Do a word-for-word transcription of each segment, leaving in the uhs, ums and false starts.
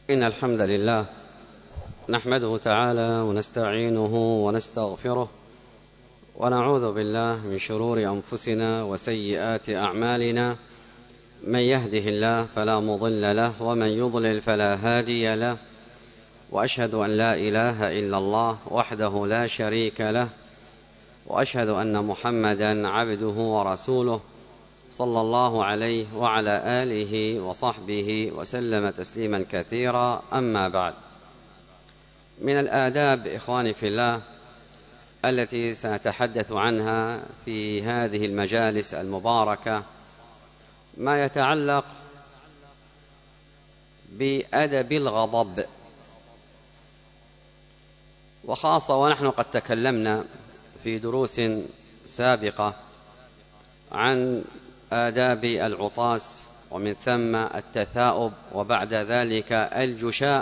إن الحمد لله نحمده تعالى ونستعينه ونستغفره ونعوذ بالله من شرور أنفسنا وسيئات أعمالنا. من يهده الله فلا مضل له ومن يضلل فلا هادي له، وأشهد أن لا إله إلا الله وحده لا شريك له، وأشهد أن محمدا عبده ورسوله صلى الله عليه وعلى آله وصحبه وسلم تسليما كثيرا. أما بعد، من الآداب إخواني في الله التي سنتحدث عنها في هذه المجالس المباركة ما يتعلق بأدب الغضب، وخاصة ونحن قد تكلمنا في دروس سابقة عن آداب العطاس ومن ثم التثاؤب وبعد ذلك الجشاء،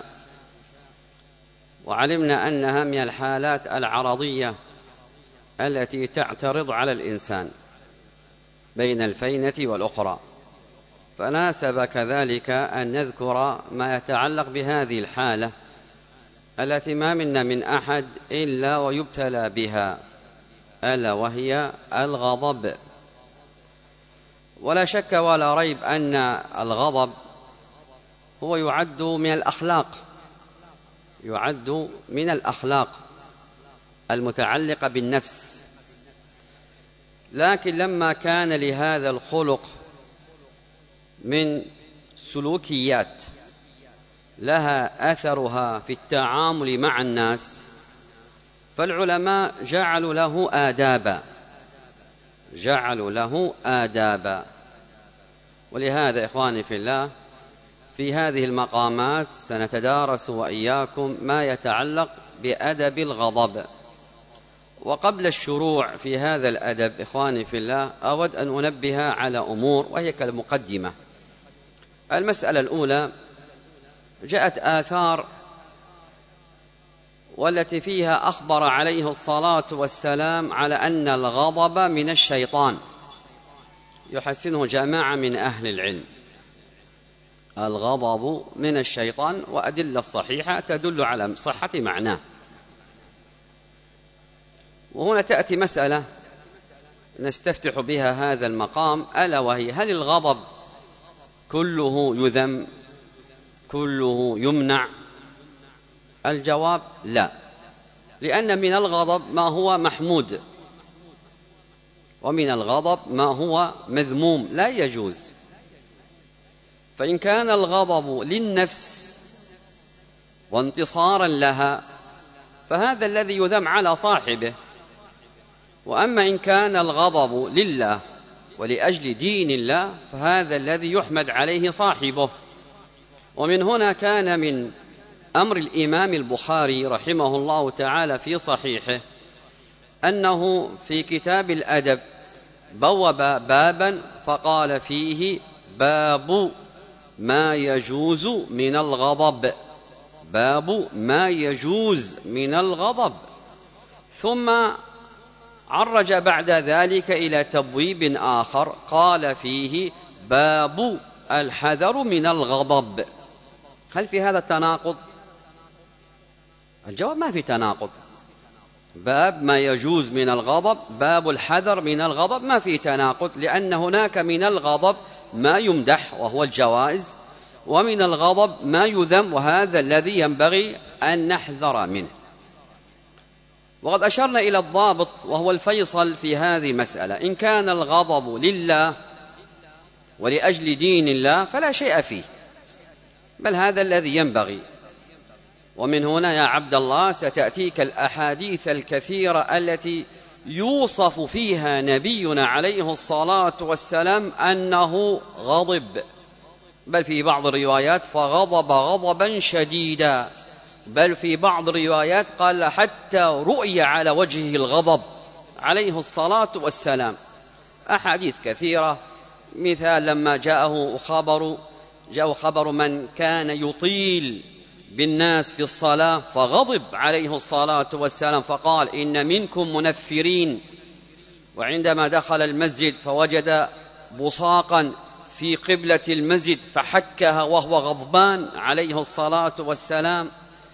وعلمنا أنها من الحالات العرضية التي تعترض على الإنسان بين الفينة والأخرى، فناسب كذلك أن نذكر ما يتعلق بهذه الحالة التي ما منا من أحد إلا ويبتلى بها، ألا وهي الغضب. ولا شك ولا ريب أن الغضب هو يعد من الأخلاق يعد من الأخلاق المتعلقة بالنفس، لكن لما كان لهذا الخلق من سلوكيات لها أثرها في التعامل مع الناس، فالعلماء جعلوا له آدابا جعلوا له آدابا ولهذا إخواني في الله في هذه المقامات سنتدارس وإياكم ما يتعلق بأدب الغضب. وقبل الشروع في هذا الأدب إخواني في الله أود أن أنبه على أمور وهي كالمقدمة. المسألة الأولى، جاءت آثار والتي فيها أخبر عليه الصلاة والسلام على أن الغضب من الشيطان، يحسنه جماعة من أهل العلم. الغضب من الشيطان، وأدلة صحيحة تدل على صحة معناه. وهنا تأتي مسألة نستفتح بها هذا المقام، ألا وهي: هل الغضب كله يذم كله يمنع؟ الجواب لا، لأن من الغضب ما هو محمود ومن الغضب ما هو مذموم لا يجوز. فإن كان الغضب للنفس وانتصارا لها فهذا الذي يذم على صاحبه، وأما إن كان الغضب لله ولأجل دين الله فهذا الذي يحمد عليه صاحبه. ومن هنا كان من أمر الإمام البخاري رحمه الله تعالى في صحيحه أنه في كتاب الأدب بوب بابا فقال فيه: باب ما يجوز من الغضب باب ما يجوز من الغضب ثم عرج بعد ذلك إلى تبويب آخر قال فيه: باب الحذر من الغضب. هل في هذا التناقض؟ الجواب: ما في تناقض. باب ما يجوز من الغضب، باب الحذر من الغضب، ما في تناقض، لأن هناك من الغضب ما يمدح وهو الجوائز، ومن الغضب ما يذم وهذا الذي ينبغي أن نحذر منه. وقد أشرنا إلى الضابط وهو الفيصل في هذه المسألة: إن كان الغضب لله ولأجل دين الله فلا شيء فيه، بل هذا الذي ينبغي. ومن هنا يا عبد الله ستأتيك الأحاديث الكثيرة التي يوصف فيها نبينا عليه الصلاة والسلام أنه غضب، بل في بعض الروايات فغضب غضبا شديدا، بل في بعض الروايات قال حتى رؤي على وجهه الغضب عليه الصلاة والسلام. أحاديث كثيرة، مثال لما جاءه خبر جاءه خبر من كان يطيل بالناس في الصلاة فغضب عليه الصلاة والسلام فقال: إن منكم منفرين. وعندما دخل المسجد فوجد بصاقا في قبلة المسجد فحكها وهو غضبان عليه الصلاة والسلام.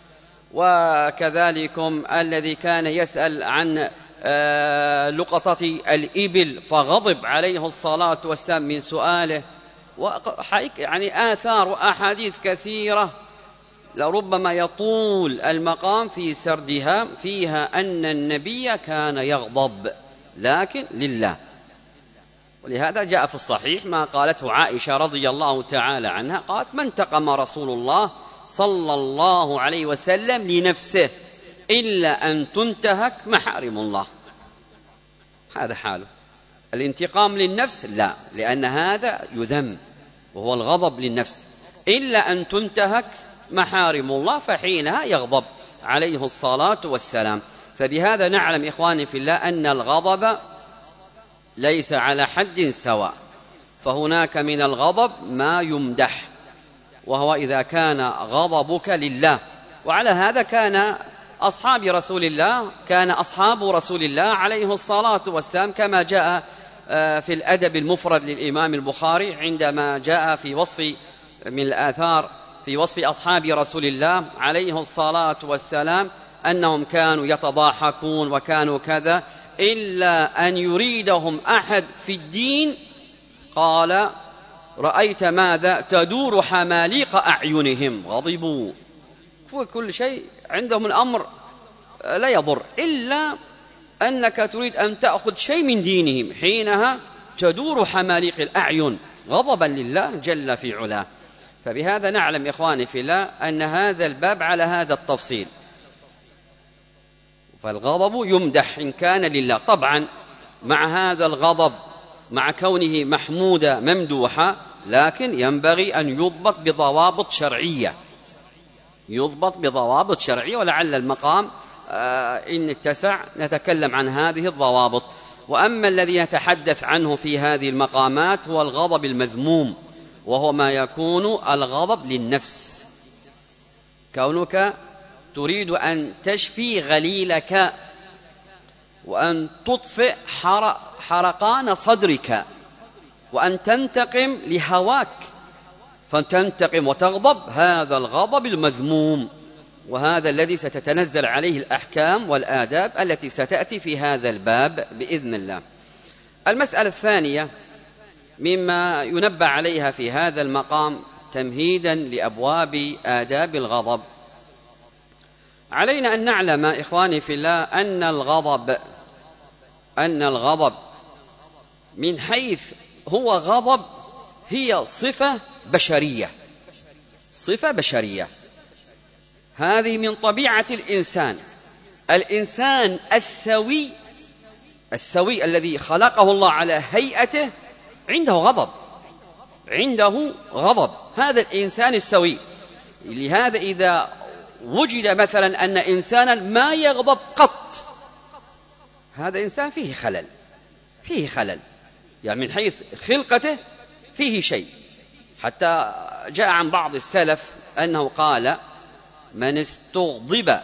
وكذلكم الذي كان يسأل عن لقطة الإبل فغضب عليه الصلاة والسلام من سؤاله. يعني آثار وأحاديث كثيرة لربما يطول المقام في سردها، فيها أن النبي كان يغضب لكن لله. ولهذا جاء في الصحيح ما قالته عائشة رضي الله تعالى عنها، قالت: ما انتقم رسول الله صلى الله عليه وسلم لنفسه إلا أن تنتهك محارم الله. هذا حاله. الانتقام للنفس لا، لأن هذا يذم وهو الغضب للنفس، إلا أن تنتهك محارم الله فحينها يغضب عليه الصلاة والسلام. فبهذا نعلم إخواني في الله أن الغضب ليس على حد سواء، فهناك من الغضب ما يمدح، وهو إذا كان غضبك لله. وعلى هذا كان أصحاب رسول الله كان أصحاب رسول الله عليه الصلاة والسلام، كما جاء في الأدب المفرد للإمام البخاري عندما جاء في وصف من الآثار في وصف أصحاب رسول الله عليه الصلاة والسلام أنهم كانوا يتضاحكون وكانوا كذا، إلا أن يريدهم أحد في الدين قال: رأيت ماذا؟ تدور حماليق أعينهم. غضبوا وكل شيء عندهم الأمر لا يضر، إلا أنك تريد أن تأخذ شيء من دينهم، حينها تدور حماليق الأعين غضبا لله جل في علاه. فبهذا نعلم إخواني في الله أن هذا الباب على هذا التفصيل. فالغضب يمدح إن كان لله، طبعا مع هذا الغضب مع كونه محمودا ممدوحا، لكن ينبغي أن يضبط بضوابط شرعية يضبط بضوابط شرعية ولعل المقام إن اتسع نتكلم عن هذه الضوابط. وأما الذي نتحدث عنه في هذه المقامات هو الغضب المذموم، وهو ما يكون الغضب للنفس، كونك تريد أن تشفي غليلك وأن تطفئ حرقان صدرك وأن تنتقم لهواك، فتنتقم وتغضب. هذا الغضب المذموم، وهذا الذي ستتنزل عليه الأحكام والآداب التي ستأتي في هذا الباب بإذن الله. المسألة الثانية مما ينبه عليها في هذا المقام تمهيدا لأبواب آداب الغضب، علينا أن نعلم إخواني في الله أن الغضب أن الغضب من حيث هو غضب هي صفة بشرية صفة بشرية هذه من طبيعة الإنسان. الإنسان السوي السوي الذي خلقه الله على هيئته عنده غضب عنده غضب هذا الإنسان السوي. لهذا إذا وجد مثلا أن إنسانا ما يغضب قط، هذا إنسان فيه خلل فيه خلل يعني من حيث خلقته فيه شيء. حتى جاء عن بعض السلف أنه قال: من استغضب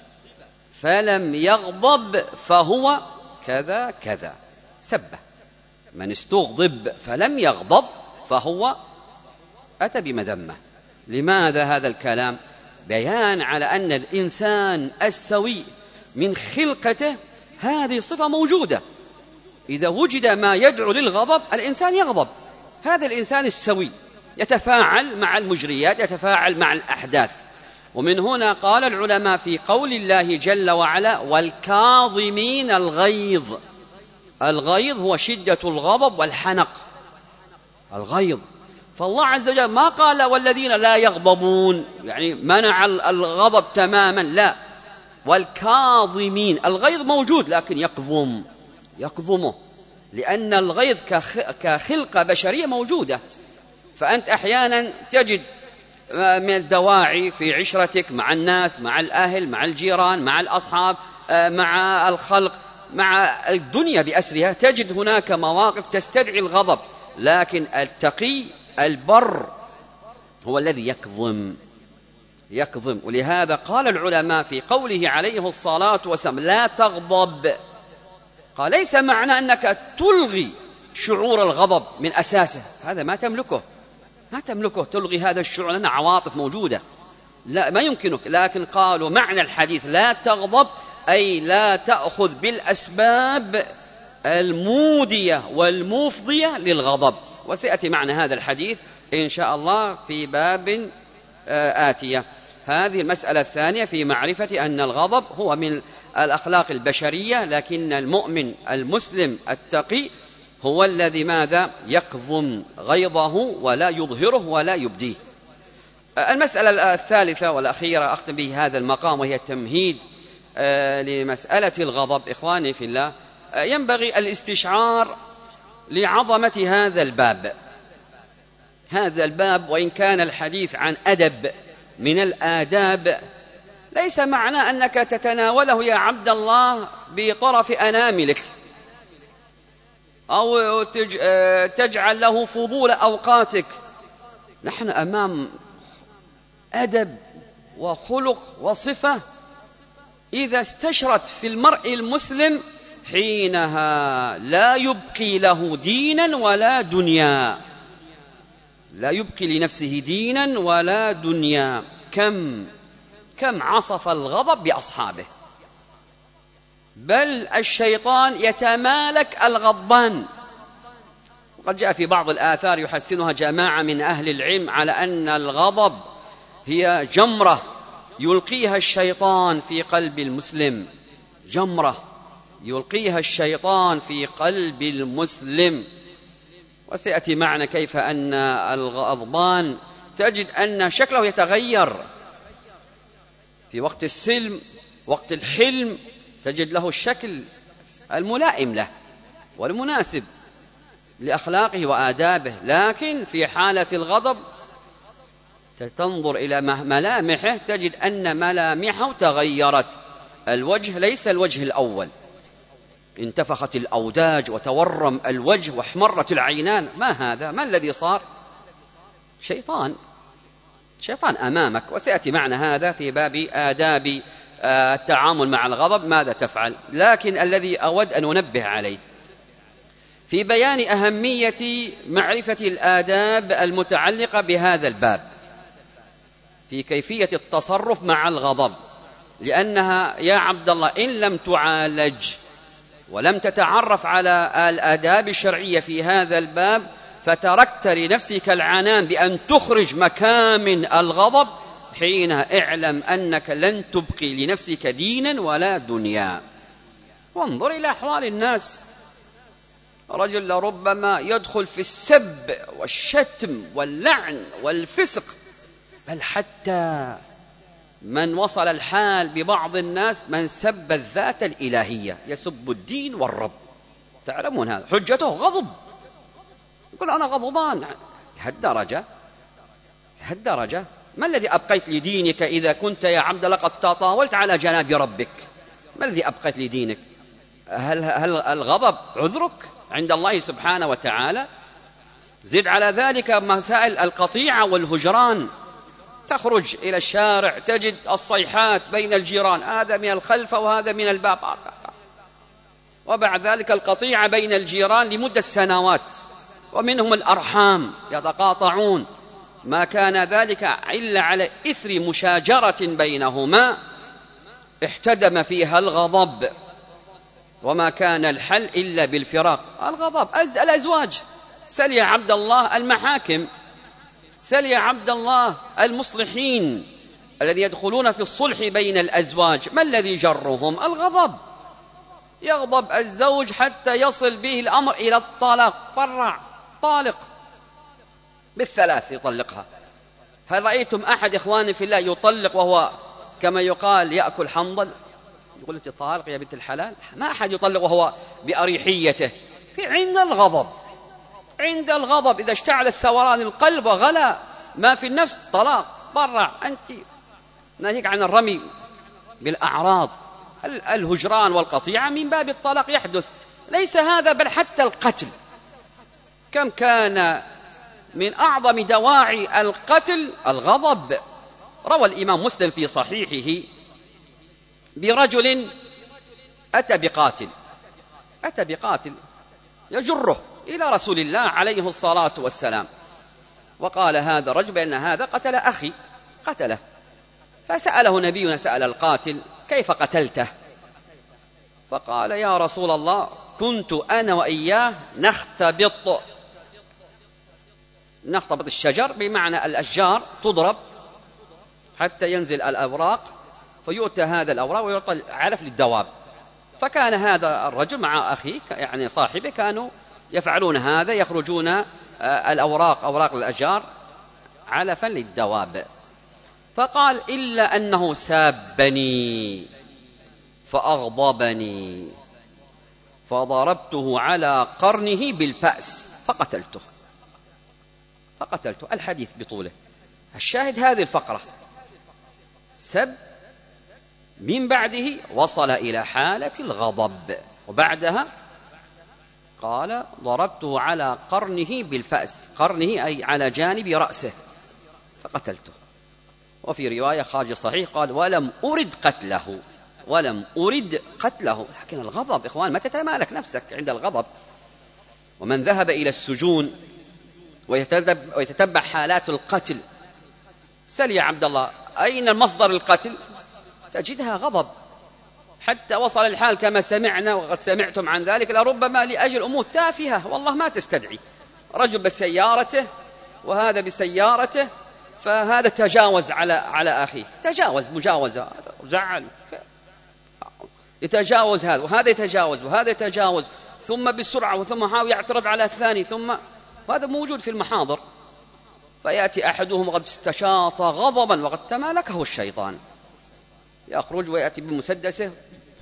فلم يغضب فهو كذا كذا، سبه. من استغضب فلم يغضب فهو أتى بمذمة. لماذا هذا الكلام؟ بيان على أن الإنسان السوي من خلقته هذه صفة موجودة، إذا وجد ما يدعو للغضب الإنسان يغضب. هذا الإنسان السوي يتفاعل مع المجريات، يتفاعل مع الأحداث. ومن هنا قال العلماء في قول الله جل وعلا: والكاظمين الغيظ. الغيظ هو شدة الغضب والحنق، الغيظ. فالله عز وجل ما قال والذين لا يغضبون، يعني منع الغضب تماما، لا. والكاظمين، الغيظ موجود لكن يكظم يكظمه، لأن الغيظ كخلقة بشرية موجودة. فأنت أحيانا تجد من الدواعي في عشرتك مع الناس، مع الأهل، مع الجيران، مع الأصحاب، مع الخلق، مع الدنيا بأسرها، تجد هناك مواقف تستدعي الغضب، لكن التقي البر هو الذي يكظم يكظم. ولهذا قال العلماء في قوله عليه الصلاة والسلام: لا تغضب، قال ليس معنى أنك تلغي شعور الغضب من أساسه، هذا ما تملكه، ما تملكه تلغي هذا الشعور، لأن عواطف موجودة، لا ما يمكنك. لكن قالوا معنى الحديث لا تغضب أي لا تأخذ بالأسباب المودية والمفضية للغضب، وسيأتي معنى هذا الحديث إن شاء الله في باب آتية. هذه المسألة الثانية في معرفة أن الغضب هو من الأخلاق البشرية، لكن المؤمن المسلم التقي هو الذي ماذا؟ يكظم غيظه ولا يظهره ولا يبديه. المسألة الثالثة والأخيرة أختم به هذا المقام، وهي التمهيد لمسألة الغضب. إخواني في الله، ينبغي الاستشعار لعظمة هذا الباب. هذا الباب وإن كان الحديث عن أدب من الآداب، ليس معنى أنك تتناوله يا عبد الله بطرف أناملك أو تجعل له فضول أوقاتك. نحن أمام أدب وخلق وصفة إذا استشرت في المرء المسلم حينها لا يبقي له دينا ولا دنيا، لا يبقي لنفسه دينا ولا دنيا. كم كم عصف الغضب بأصحابه، بل الشيطان يتمالك الغضبان. وقد جاء في بعض الآثار يحسنها جماعة من أهل العلم على أن الغضب هي جمرة يلقيها الشيطان في قلب المسلم، جمرة يلقيها الشيطان في قلب المسلم. وسيأتي معنا كيف أن الغضبان تجد أن شكله يتغير في وقت السلم، وقت الحلم تجد له الشكل الملائم له والمناسب لأخلاقه وآدابه، لكن في حالة الغضب تنظر إلى ملامحه تجد أن ملامحه تغيرت. الوجه ليس الوجه الأول، انتفخت الأوداج وتورم الوجه واحمرت العينان. ما هذا؟ ما الذي صار؟ شيطان، شيطان أمامك. وسيأتي معنا هذا في باب آداب التعامل مع الغضب ماذا تفعل. لكن الذي أود أن أنبه عليه في بيان أهمية معرفة الآداب المتعلقة بهذا الباب في كيفية التصرف مع الغضب، لأنها يا عبد الله إن لم تعالج ولم تتعرف على الآداب الشرعية في هذا الباب فتركت لنفسك العنان بأن تخرج مكامن الغضب، حينها اعلم أنك لن تبقي لنفسك دينا ولا دنيا. وانظر إلى أحوال الناس، رجل لربما يدخل في السب والشتم واللعن والفسق، بل حتى من وصل الحال ببعض الناس من سب الذات الإلهية، يسب الدين والرب. تعلمون هذا حجته غضب، يقول أنا غضبان. لهالدرجة لهالدرجة ما الذي أبقيت لدينك إذا كنت يا عبد الله قد تطاولت على جناب ربك؟ ما الذي أبقيت لدينك؟ هل, هل الغضب عذرك عند الله سبحانه وتعالى؟ زد على ذلك مسائل القطيعة والهجران، تخرج إلى الشارع تجد الصيحات بين الجيران، هذا من الخلف وهذا من الباب، وبعد ذلك القطيعة بين الجيران لمدة سنوات، ومنهم الأرحام يتقاطعون، ما كان ذلك إلا على إثر مشاجرة بينهما احتدم فيها الغضب، وما كان الحل إلا بالفراق. الغضب الأزواج، سل يا عبد الله المحاكم، سل يا عبد الله المصلحين الذي يدخلون في الصلح بين الأزواج، ما الذي جرهم؟ الغضب. يغضب الزوج حتى يصل به الأمر إلى الطلاق، برع طالق بالثلاث يطلقها. هل رأيتم أحد إخواني في الله يطلق وهو كما يقال يأكل حنظل؟ يقول أنت طالق يا بنت الحلال؟ ما أحد يطلق وهو بأريحيته. في عند الغضب، عند الغضب إذا اشتعل الثوران القلب وغلى ما في النفس طلاق، برع. أنت ناهيك عن الرمي بالأعراض، الهجران والقطيعة من باب الطلاق يحدث. ليس هذا بل حتى القتل، كم كان من أعظم دواعي القتل الغضب. روى الإمام مسلم في صحيحه برجل أتى بقاتل أتى بقاتل يجره إلى رسول الله عليه الصلاة والسلام، وقال هذا الرجل بأن هذا قتل أخي، قتله. فسأله نبينا، سأل القاتل: كيف قتلته؟ فقال: يا رسول الله، كنت أنا وإياه نختبط. نختبط الشجر بمعنى الأشجار تضرب حتى ينزل الأوراق، فيؤتى هذا الأوراق ويعطى العلف للدواب. فكان هذا الرجل مع أخيه يعني صاحبه كانوا يفعلون هذا، يخرجون الأوراق أوراق الأشجار علفا للدواب. فقال: إلا أنه سابني فأغضبني فضربته على قرنه بالفأس فقتلته فقتلته الحديث بطوله. الشاهد هذه الفقرة، سب من بعده وصل إلى حالة الغضب، وبعدها قال: ضربته على قرنه بالفأس، قرنه أي على جانب رأسه، فقتلته. وفي رواية خارج الصحيح قال: ولم أرد قتله ولم أرد قتله لكن الغضب إخوان، ما تتمالك نفسك عند الغضب. ومن ذهب إلى السجون ويتتبع حالات القتل، سل يا عبد الله أين المصدر القتل؟ تجدها غضب، حتى وصل الحال كما سمعنا وقد سمعتم عن ذلك لربما لأجل أمور تافهة والله ما تستدعي. رجل بسيارته وهذا بسيارته، فهذا تجاوز على على أخيه، تجاوز مجاوزة، زعل، يتجاوز هذا وهذا يتجاوز وهذا يتجاوز، ثم بسرعة وثم حاول يعترض على الثاني، ثم وهذا موجود في المحاضر. فيأتي أحدهم وقد استشاط غضبا وقد تمالكه الشيطان، يخرج ويأتي بمسدسه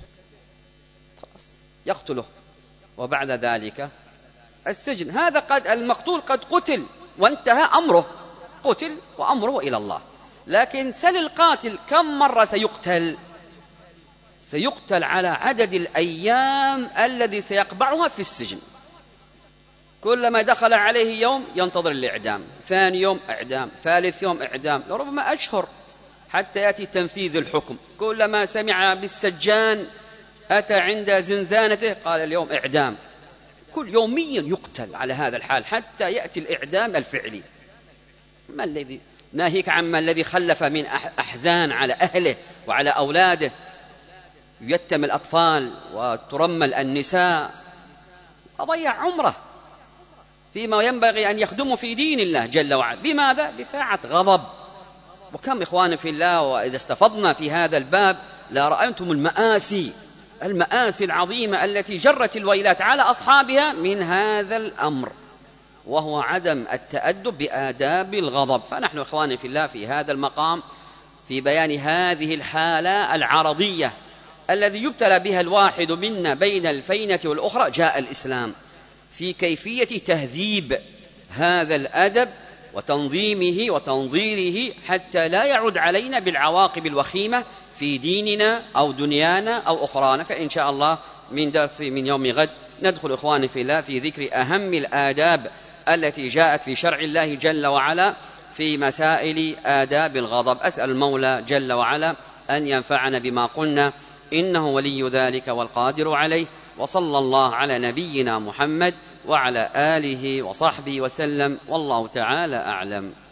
يقتله، وبعد ذلك السجن. هذا قد المقتول قد قتل وانتهى أمره، قتل وأمره إلى الله. لكن سل القاتل كم مرة سيقتل؟ سيقتل على عدد الأيام الذي سيقبعها في السجن. كلما دخل عليه يوم ينتظر الإعدام، ثاني يوم إعدام، ثالث يوم إعدام، لربما أشهر حتى يأتي تنفيذ الحكم. كلما سمع بالسجان أتى عند زنزانته قال اليوم إعدام. كل يوميا يقتل على هذا الحال حتى يأتي الإعدام الفعلي. ما الذي ناهيك عما الذي خلف من أحزان على أهله وعلى أولاده، يتم الأطفال وترمل النساء، أضيع عمره فيما ينبغي أن يخدمه في دين الله جل وعلا. بماذا؟ بساعة غضب. وكم إخوان في الله، وإذا استفضنا في هذا الباب لا رأيتم المآسي المآسي العظيمة التي جرت الويلات على أصحابها من هذا الأمر، وهو عدم التأدب بآداب الغضب. فنحن إخواني في الله في هذا المقام في بيان هذه الحالة العرضية الذي يبتلى بها الواحد منا بين الفينة والأخرى، جاء الإسلام في كيفية تهذيب هذا الأدب وتنظيمه وتنظيره حتى لا يعود علينا بالعواقب الوخيمة في ديننا أو دنيانا أو أخرانا. فإن شاء الله من درس من يوم غد ندخل إخواني في الله في ذكر أهم الآداب التي جاءت في شرع الله جل وعلا في مسائل آداب الغضب. أسأل المولى جل وعلا أن ينفعنا بما قلنا، إنه ولي ذلك والقادر عليه. وصلى الله على نبينا محمد وعلى آله وصحبه وسلم، والله تعالى أعلم.